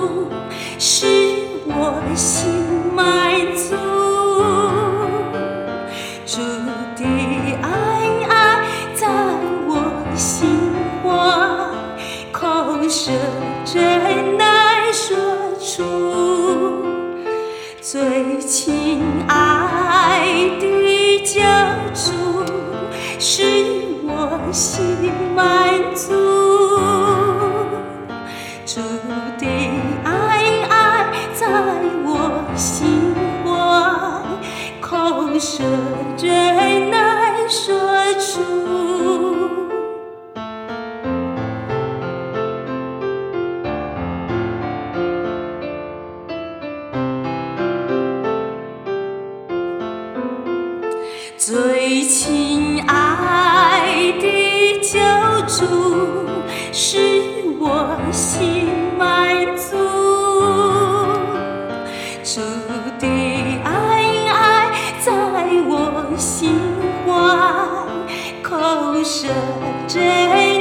使我心满足。主的爱在我心怀，口舌真难说出。最亲爱的救主，使我心满足。主的爱在我心怀，口舌真难说出。最亲爱的救主，使我心满足。主的爱在我心怀，口舌真